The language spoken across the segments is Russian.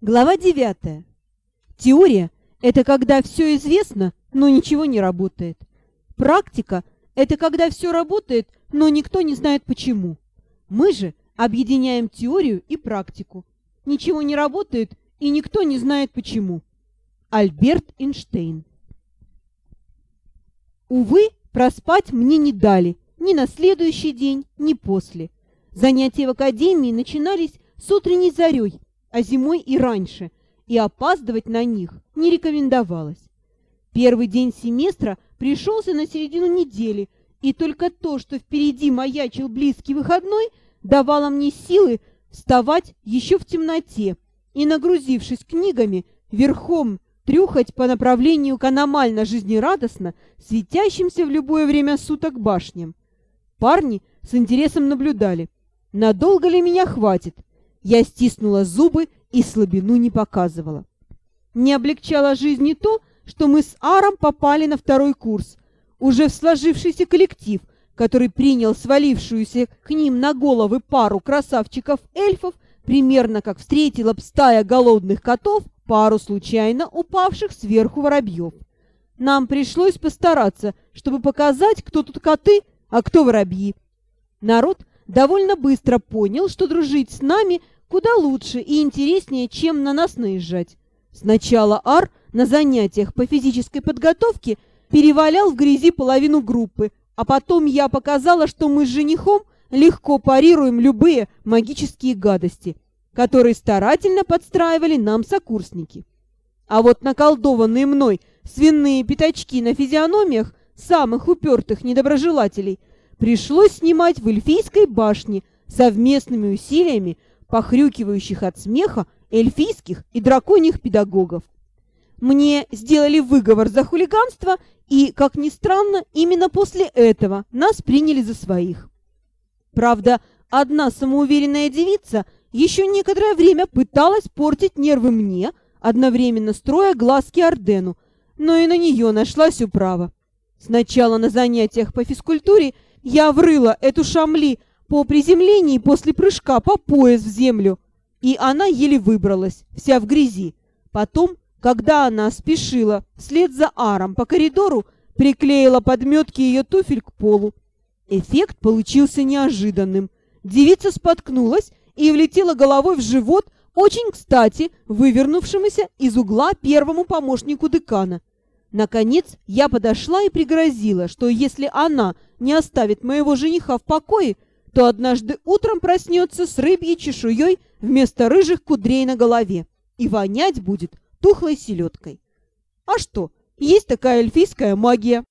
Глава 9. Теория – это когда все известно, но ничего не работает. Практика – это когда все работает, но никто не знает почему. Мы же объединяем теорию и практику. Ничего не работает, и никто не знает почему. Альберт Эйнштейн. Увы, проспать мне не дали ни на следующий день, ни после. Занятия в академии начинались с утренней зарей, а зимой и раньше, и опаздывать на них не рекомендовалось. Первый день семестра пришелся на середину недели, и только то, что впереди маячил близкий выходной, давало мне силы вставать еще в темноте и, нагрузившись книгами, верхом трюхать по направлению к аномально жизнерадостно светящимся в любое время суток башням. Парни с интересом наблюдали, надолго ли меня хватит. Я стиснула зубы и слабину не показывала. Не облегчало жизни то, что мы с Аром попали на второй курс, уже в сложившийся коллектив, который принял свалившуюся к ним на головы пару красавчиков-эльфов, примерно как встретила б стая голодных котов пару случайно упавших сверху воробьев. Нам пришлось постараться, чтобы показать, кто тут коты, а кто воробьи. Народ довольно быстро понял, что дружить с нами куда лучше и интереснее, чем на нас наезжать. Сначала Ар на занятиях по физической подготовке перевалял в грязи половину группы, а потом я показала, что мы с женихом легко парируем любые магические гадости, которые старательно подстраивали нам сокурсники. А вот наколдованные мной свиные пятачки на физиономиях самых упертых недоброжелателей пришлось снимать в Эльфийской башне совместными усилиями похрюкивающих от смеха эльфийских и драконьих педагогов. Мне сделали выговор за хулиганство, и, как ни странно, именно после этого нас приняли за своих. Правда, одна самоуверенная девица еще некоторое время пыталась портить нервы мне, одновременно строя глазки Ордену, но и на нее нашлась управа. Сначала на занятиях по физкультуре я врыла эту шамли по приземлении после прыжка по пояс в землю, и она еле выбралась, вся в грязи. Потом, когда она спешила вслед за Аром по коридору, приклеила подметки ее туфель к полу. Эффект получился неожиданным. Девица споткнулась и влетела головой в живот очень кстати вывернувшемуся из угла первому помощнику декана. Наконец я подошла и пригрозила, что если она не оставит моего жениха в покое, то однажды утром проснется с рыбьей чешуей вместо рыжих кудрей на голове и вонять будет тухлой селедкой. А что, есть такая эльфийская магия.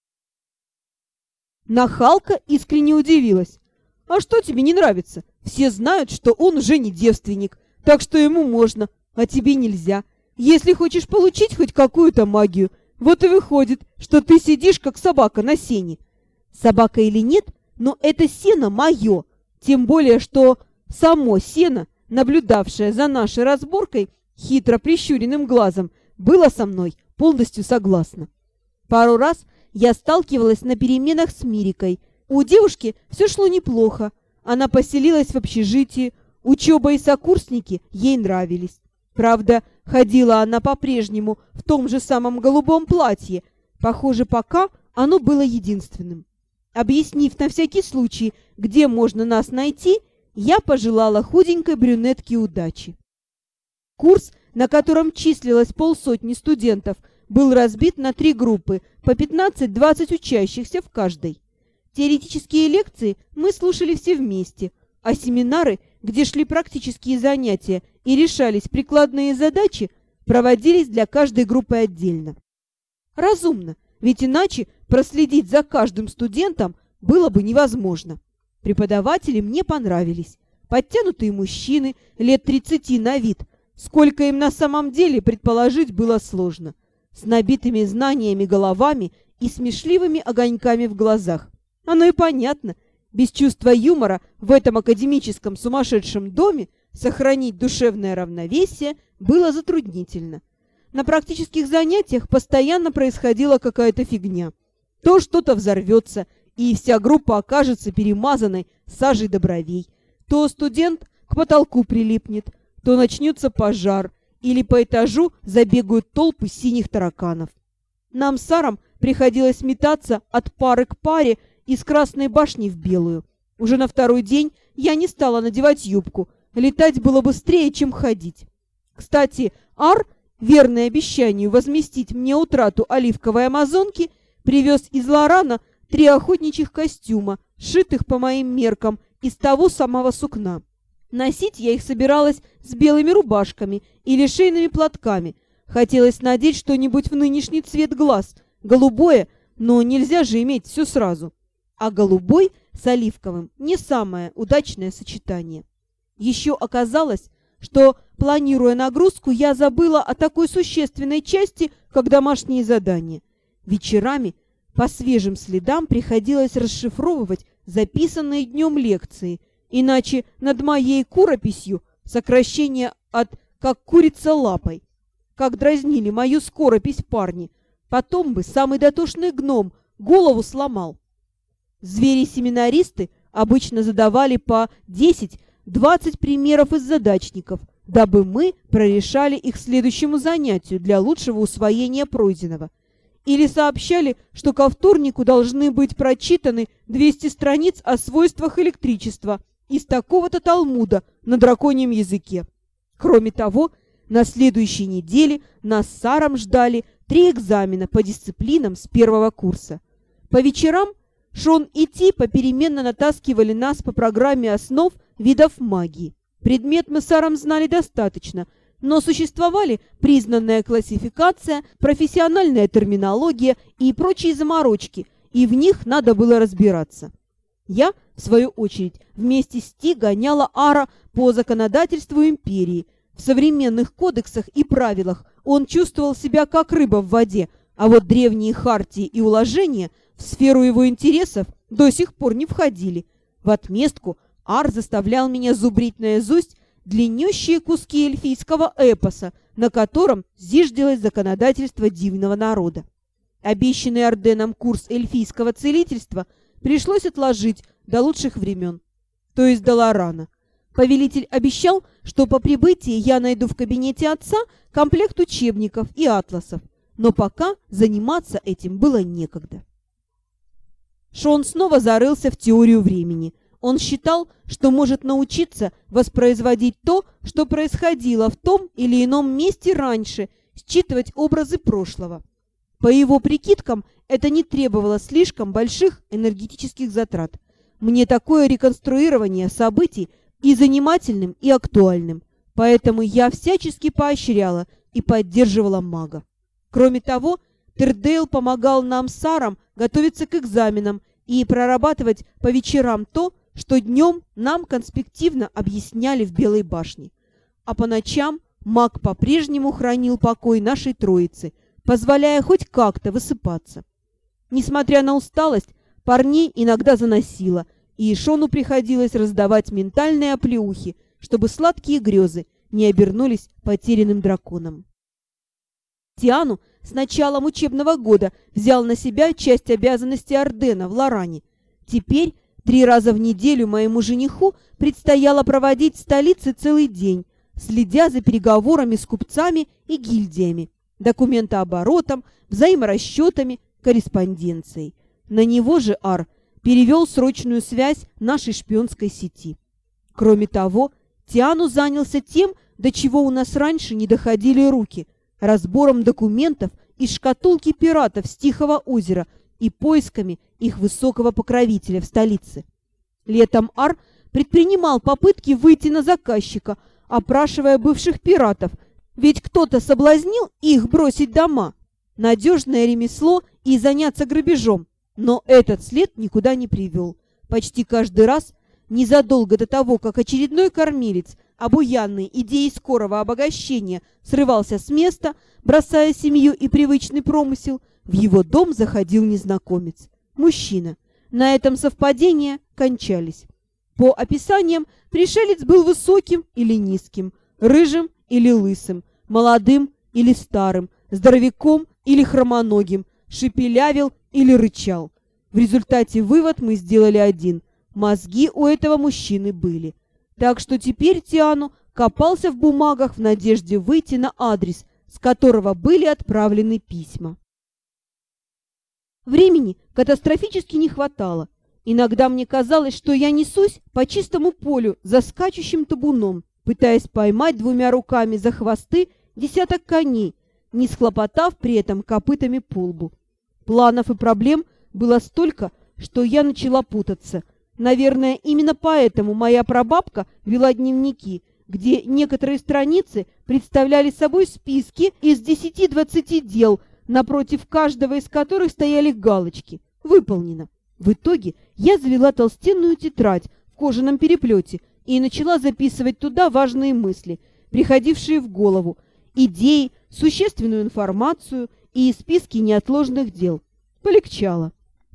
Нахалка искренне удивилась. А что тебе не нравится? Все знают, что он уже не девственник, так что ему можно, а тебе нельзя. Если хочешь получить хоть какую-то магию, вот и выходит, что ты сидишь как собака на сене. Собака или нет, но это сено мое, тем более, что само сено, наблюдавшее за нашей разборкой хитро прищуренным глазом, было со мной полностью согласно. Пару раз я сталкивалась на переменах с Мирикой. У девушки все шло неплохо. Она поселилась в общежитии, учеба и сокурсники ей нравились. Правда, ходила она по-прежнему в том же самом голубом платье. Похоже, пока оно было единственным. Объяснив на всякий случай, где можно нас найти, я пожелала худенькой брюнетке удачи. Курс, на котором числилось полсотни студентов, был разбит на 3 группы, по 15-20 учащихся в каждой. Теоретические лекции мы слушали все вместе, а семинары, где шли практические занятия и решались прикладные задачи, проводились для каждой группы отдельно. Разумно, ведь иначе проследить за каждым студентом было бы невозможно. Преподаватели мне понравились. Подтянутые мужчины, лет 30 на вид, сколько им на самом деле предположить было сложно, с набитыми знаниями головами и смешливыми огоньками в глазах. Оно и понятно, без чувства юмора в этом академическом сумасшедшем доме сохранить душевное равновесие было затруднительно. На практических занятиях постоянно происходила какая-то фигня. То что-то взорвется, и вся группа окажется перемазанной сажей до бровей. То студент к потолку прилипнет, то начнется пожар, или по этажу забегают толпы синих тараканов. Нам с Саром приходилось метаться от пары к паре из Красной башни в Белую. Уже на второй день я не стала надевать юбку. Летать было быстрее, чем ходить. Кстати, Ар, верный обещанию возместить мне утрату оливковой амазонки, привез из Лорана 3 охотничьих костюма, сшитых по моим меркам из того самого сукна. Носить я их собиралась с белыми рубашками или шейными платками. Хотелось надеть что-нибудь в нынешний цвет глаз, голубое, но нельзя же иметь все сразу. А голубой с оливковым не самое удачное сочетание. Еще оказалось, что, планируя нагрузку, я забыла о такой существенной части, как домашние задания. Вечерами по свежим следам приходилось расшифровывать записанные днем лекции, иначе над моей курописью сокращение от «как курица лапой». Как дразнили мою скоропись парни, потом бы самый дотошный гном голову сломал. Звери-семинаристы обычно задавали по 10-20 примеров из задачников, дабы мы прорешали их следующему занятию для лучшего усвоения пройденного. Или сообщали, что ко вторнику должны быть прочитаны 200 страниц о свойствах электричества из такого-то Талмуда на драконьем языке. Кроме того, на следующей неделе нас с Саром ждали 3 экзамена по дисциплинам с 1-го курса. По вечерам Шон и Ти попеременно натаскивали нас по программе основ видов магии. Предмет мы с Саром знали достаточно, но существовали признанная классификация, профессиональная терминология и прочие заморочки, и в них надо было разбираться. Я, в свою очередь, вместе с Ти гоняла Ара по законодательству империи. В современных кодексах и правилах он чувствовал себя как рыба в воде, а вот древние хартии и уложения в сферу его интересов до сих пор не входили. В отместку Ар заставлял меня зубрить наизусть длиннющие куски эльфийского эпоса, на котором зиждилось законодательство дивного народа. Обещанный Орденом курс эльфийского целительства пришлось отложить до лучших времен, то есть до Лорана. Повелитель обещал, что по прибытии я найду в кабинете отца комплект учебников и атласов, но пока заниматься этим было некогда. Шон снова зарылся в теорию времени. Он считал, что может научиться воспроизводить то, что происходило в том или ином месте раньше, считывать образы прошлого. По его прикидкам, это не требовало слишком больших энергетических затрат. Мне такое реконструирование событий и занимательным, и актуальным, поэтому я всячески поощряла и поддерживала мага. Кроме того, Тердейл помогал нам с Саром готовиться к экзаменам и прорабатывать по вечерам то, что днем нам конспективно объясняли в Белой башне. А по ночам маг по-прежнему хранил покой нашей троицы, позволяя хоть как-то высыпаться. Несмотря на усталость, парней иногда заносило, и Шону приходилось раздавать ментальные оплеухи, чтобы сладкие грезы не обернулись потерянным драконом. Тиану с началом учебного года взял на себя часть обязанностей Ордена в Лоране. Теперь 3 раза в неделю моему жениху предстояло проводить в столице целый день, следя за переговорами с купцами и гильдиями, документооборотом, взаиморасчетами, корреспонденцией. На него же Ар перевел срочную связь нашей шпионской сети. Кроме того, Тиану занялся тем, до чего у нас раньше не доходили руки – разбором документов из шкатулки пиратов с Тихого озера и поисками их высокого покровителя в столице. Летом Ар предпринимал попытки выйти на заказчика, опрашивая бывших пиратов, ведь кто-то соблазнил их бросить дома. Надежное ремесло и заняться грабежом, но этот след никуда не привел. Почти каждый раз, незадолго до того, как очередной кормилец, обуянный идеей скорого обогащения, срывался с места, бросая семью и привычный промысел, в его дом заходил незнакомец. Мужчина. На этом совпадения кончались. По описаниям, пришелец был высоким или низким, рыжим или лысым, молодым или старым, здоровяком или хромоногим, шепелявил или рычал. В результате вывод мы сделали один – мозги у этого мужчины были. Так что теперь Тиану копался в бумагах в надежде выйти на адрес, с которого были отправлены письма. Времени катастрофически не хватало. Иногда мне казалось, что я несусь по чистому полю за скачущим табуном, пытаясь поймать двумя руками за хвосты десяток коней, не схлопотав при этом копытами по лбу. Планов и проблем было столько, что я начала путаться. Наверное, именно поэтому моя прабабка вела дневники, где некоторые страницы представляли собой списки из 10-20 дел, напротив каждого из которых стояли галочки «Выполнено». В итоге я завела толстенную тетрадь в кожаном переплете и начала записывать туда важные мысли, приходившие в голову, идеи, существенную информацию и списки неотложных дел. Полегчало.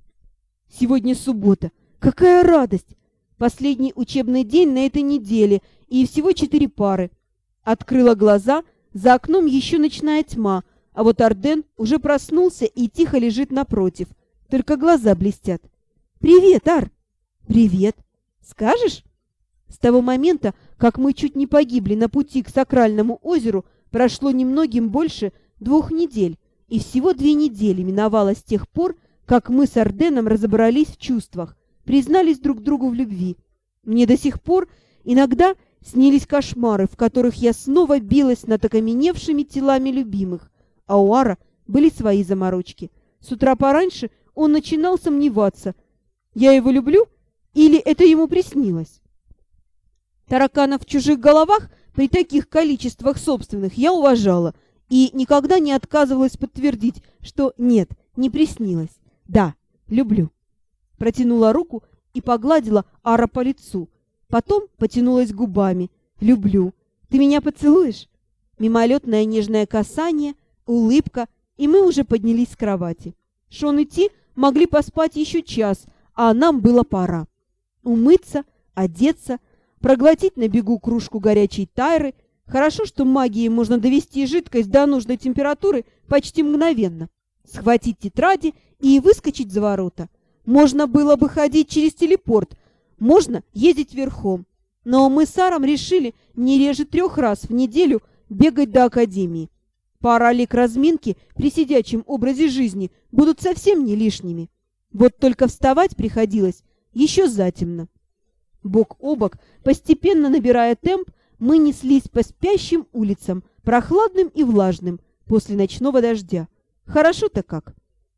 Сегодня суббота. Какая радость! Последний учебный день на этой неделе, и всего 4 пары. Открыла глаза, за окном еще ночная тьма, а вот Арден уже проснулся и тихо лежит напротив, только глаза блестят. «Привет, Ар!» «Привет! Скажешь?» С того момента, как мы чуть не погибли на пути к сакральному озеру, прошло немногим больше 2 недель, и всего 2 недели миновало с тех пор, как мы с Арденом разобрались в чувствах, признались друг другу в любви. Мне до сих пор иногда снились кошмары, в которых я снова билась над окаменевшими телами любимых, а у Ара были свои заморочки. С утра пораньше он начинал сомневаться, я его люблю или это ему приснилось. Тараканов в чужих головах при таких количествах собственных я уважала и никогда не отказывалась подтвердить, что нет, не приснилось. Да, люблю. Протянула руку и погладила Ара по лицу. Потом потянулась губами. «Люблю. Ты меня поцелуешь?» Мимолетное нежное касание, улыбка, и мы уже поднялись с кровати. Шон и Ти могли поспать еще час, а нам было пора. Умыться, одеться, проглотить на бегу кружку горячей тайры. Хорошо, что магией можно довести жидкость до нужной температуры почти мгновенно. Схватить тетради и выскочить за ворота. Можно было бы ходить через телепорт, можно ездить верхом. Но мы с Аром решили не реже 3 раз в неделю бегать до академии. Пара лиг разминки при сидячем образе жизни будут совсем не лишними. Вот только вставать приходилось еще затемно. Бок о бок, постепенно набирая темп, мы неслись по спящим улицам, прохладным и влажным, после ночного дождя. Хорошо-то как.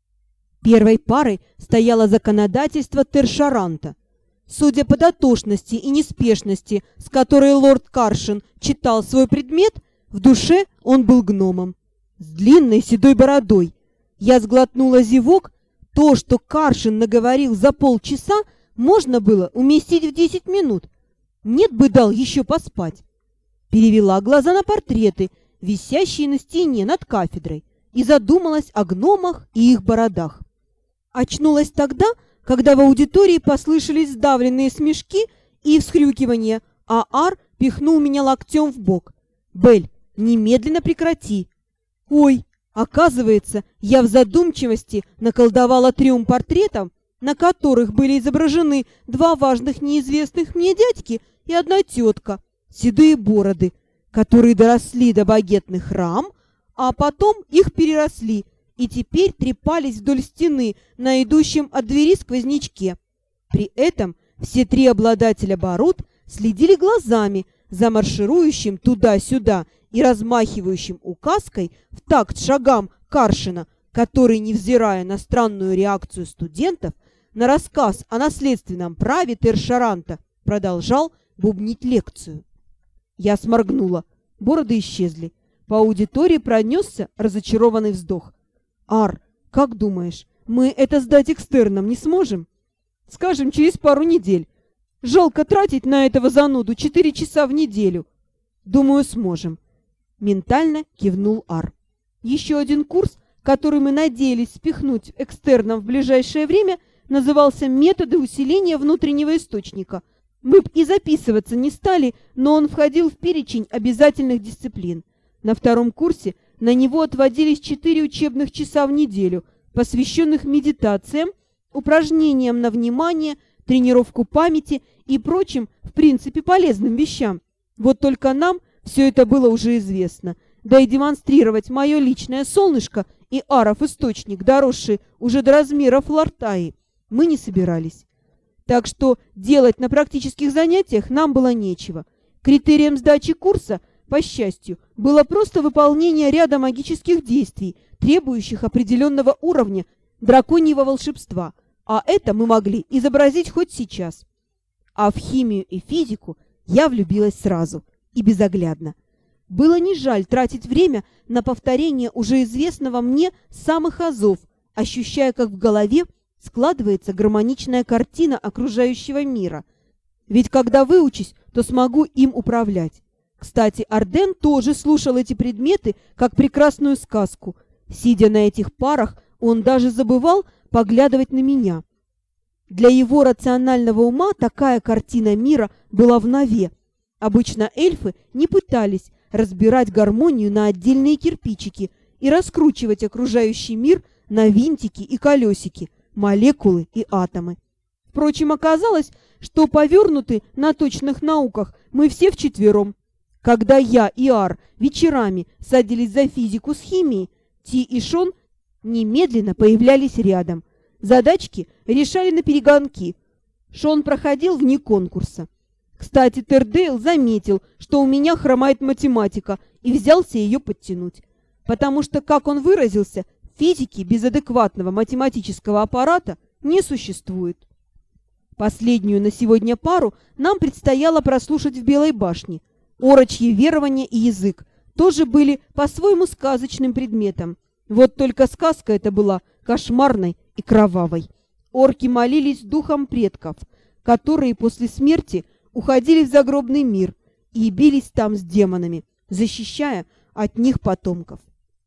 Первой парой стояло законодательство Тершаранта. Судя по дотошности и неспешности, с которой лорд Каршин читал свой предмет, в душе он был гномом. С длинной седой бородой. Я сглотнула зевок. То, что Каршин наговорил за полчаса, можно было уместить в 10 минут. Нет бы дал еще поспать. Перевела глаза на портреты, висящие на стене над кафедрой, и задумалась о гномах и их бородах. Очнулась тогда, когда в аудитории послышались сдавленные смешки и всхрюкивания, а Ар пихнул меня локтем в бок. «Бель, немедленно прекрати!» «Ой, оказывается, я в задумчивости наколдовала 3 портретов, на которых были изображены 2 важных неизвестных мне дядьки и 1 тетка, седые бороды, которые доросли до багетных рам, а потом их переросли и теперь трепались вдоль стены на идущем от двери сквознячке. При этом все 3 обладателя бород следили глазами за марширующим туда-сюда и размахивающим указкой в такт шагам Каршина, который, невзирая на странную реакцию студентов на рассказ о наследственном праве Тершаранта, продолжал бубнить лекцию. Я сморгнула. Бороды исчезли. По аудитории пронесся разочарованный вздох. «Ар, как думаешь, мы это сдать экстерном не сможем?» «Скажем, через пару недель. Жалко тратить на этого зануду 4 часа в неделю». «Думаю, сможем», — ментально кивнул Ар. Еще один курс, который мы надеялись спихнуть экстерном в ближайшее время, назывался «Методы усиления внутреннего источника». Мы б и записываться не стали, но он входил в перечень обязательных дисциплин. На 2 курсе на него отводились 4 учебных часа в неделю, посвященных медитациям, упражнениям на внимание, тренировку памяти и прочим, в принципе, полезным вещам. Вот только нам все это было уже известно, да и демонстрировать мое личное солнышко и Аров источник, доросший уже до размеров Лартаи, мы не собирались. Так что делать на практических занятиях нам было нечего. Критерием сдачи курса, по счастью, было просто выполнение ряда магических действий, требующих определенного уровня драконьего волшебства, а это мы могли изобразить хоть сейчас. А в химию и физику я влюбилась сразу и безоглядно. Было не жаль тратить время на повторение уже известного мне самых азов, ощущая, как в голове складывается гармоничная картина окружающего мира. Ведь когда выучусь, то смогу им управлять. Кстати, Арден тоже слушал эти предметы как прекрасную сказку. Сидя на этих парах, он даже забывал поглядывать на меня. Для его рационального ума такая картина мира была в нове. Обычно эльфы не пытались разбирать гармонию на отдельные кирпичики и раскручивать окружающий мир на винтики и колесики, молекулы и атомы. Впрочем, оказалось, что повернуты на точных науках мы все вчетвером. Когда я и Ар вечерами садились за физику с химией, Ти и Шон немедленно появлялись рядом. Задачки решали на перегонки. Шон проходил вне конкурса. Кстати, Тердейл заметил, что у меня хромает математика, и взялся ее подтянуть. Потому что, как он выразился, физики без адекватного математического аппарата не существует. Последнюю на сегодня пару нам предстояло прослушать в Белой башне. Орочьи верования и язык тоже были по-своему сказочным предметом. Вот только сказка эта была кошмарной и кровавой. Орки молились духам предков, которые после смерти уходили в загробный мир и бились там с демонами, защищая от них потомков.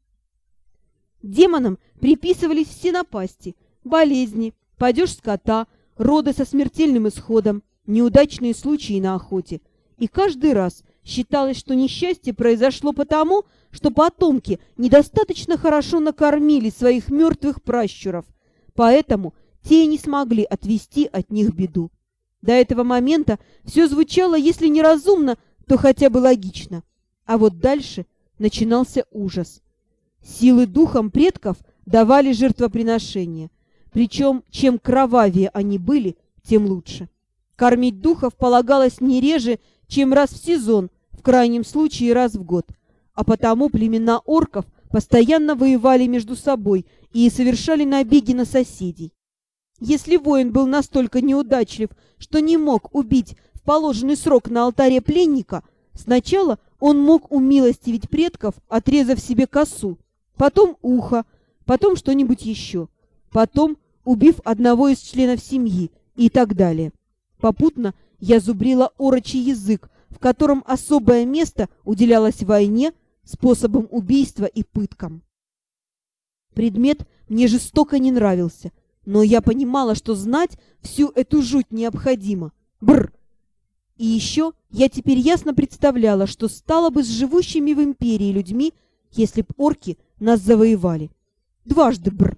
Демонам приписывались все напасти: болезни, падеж скота, роды со смертельным исходом, неудачные случаи на охоте. И каждый раз считалось, что несчастье произошло потому, что потомки недостаточно хорошо накормили своих мертвых пращуров, поэтому те и не смогли отвести от них беду. До этого момента все звучало, если не разумно, то хотя бы логично. А вот дальше начинался ужас. Силы духам предков давали жертвоприношения. Причем, чем кровавее они были, тем лучше. Кормить духов полагалось не реже, чем раз в сезон, в крайнем случае раз в год. А потому племена орков постоянно воевали между собой и совершали набеги на соседей. Если воин был настолько неудачлив, что не мог убить в положенный срок на алтаре пленника, сначала он мог умилостивить предков, отрезав себе косу, потом ухо, потом что-нибудь еще, потом убив одного из членов семьи и так далее. Попутно я зубрила орочий язык, в котором особое место уделялось войне, способам убийства и пыткам. Предмет мне жестоко не нравился, но я понимала, что знать всю эту жуть необходимо. Бррр! И еще я теперь ясно представляла, что стало бы с живущими в империи людьми, если б орки нас завоевали. Дважды бррр!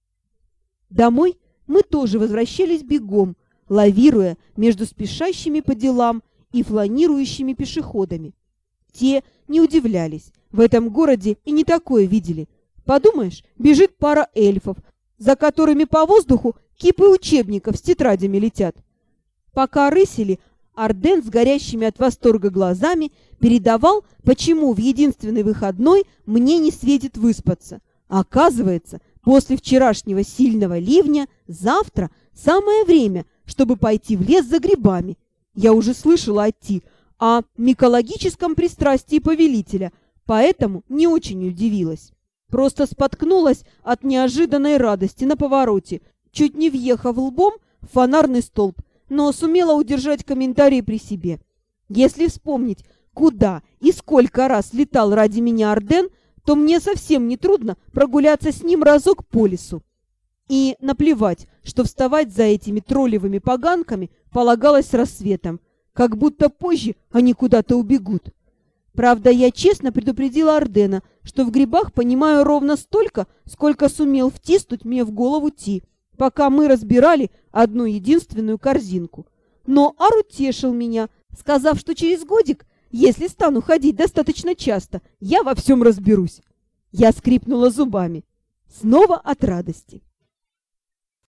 Домой мы тоже возвращались бегом, лавируя между спешащими по делам и фланирующими пешеходами. Те не удивлялись, в этом городе и не такое видели. Подумаешь, бежит пара эльфов, за которыми по воздуху кипы учебников с тетрадями летят. Пока рысили, Арден с горящими от восторга глазами передавал, почему в единственный выходной мне не светит выспаться. Оказывается, после вчерашнего сильного ливня завтра самое время, чтобы пойти в лес за грибами. Я уже слышала от Ти о микологическом пристрастии повелителя, поэтому не очень удивилась. Просто споткнулась от неожиданной радости на повороте, чуть не въехав лбом в фонарный столб, но сумела удержать комментарий при себе. Если вспомнить, куда и сколько раз летал ради меня Арден, то мне совсем не трудно прогуляться с ним разок по лесу. И наплевать, что вставать за этими троллевыми поганками полагалось с рассветом, как будто позже они куда-то убегут. Правда, я честно предупредила Ардена, что в грибах понимаю ровно столько, сколько сумел втиснуть мне в голову Ти, пока мы разбирали одну единственную корзинку. Но Ар утешил меня, сказав, что через годик Если стану ходить достаточно часто, я во всем разберусь. Я скрипнула зубами. Снова от радости.